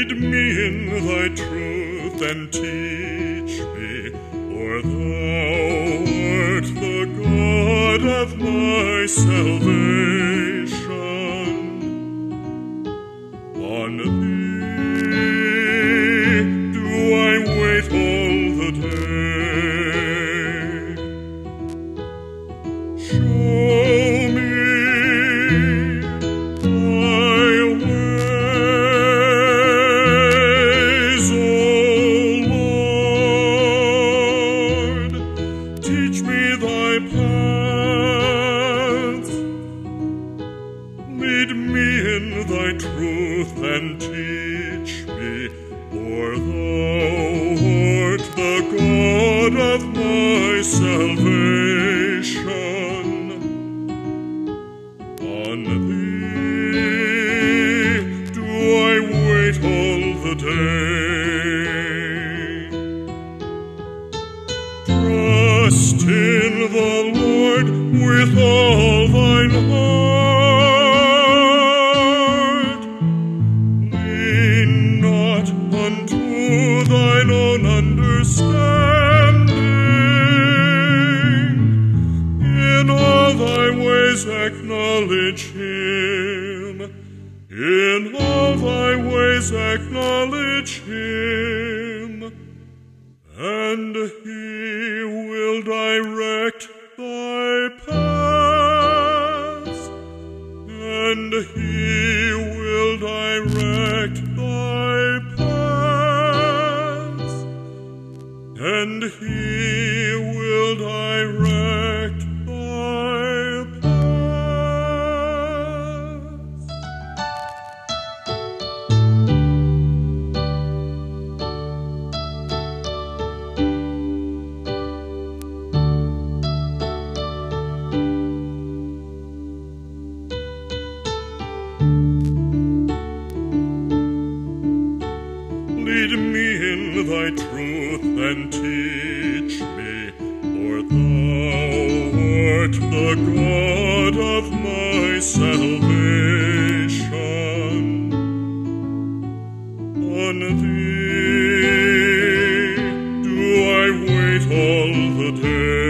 Lead me in thy truth and teach me, for thou art the God of my salvation. On thee do I wait all the day. Show me thy ways, O Lord. Teach me thy paths. Lead me in thy truth and teach me, for thou art the God of my salvation. On thee do I wait all the day. Trust in the Lord with all thine heart. Lean not unto thine own understanding. In all thy ways acknowledge him. In all thy ways acknowledge him, and he will direct thy paths, and he will direct thy paths, and he will direct thy paths. Lead me in thy truth and teach me, for thou art the God of my salvation. On thee do I wait all the day.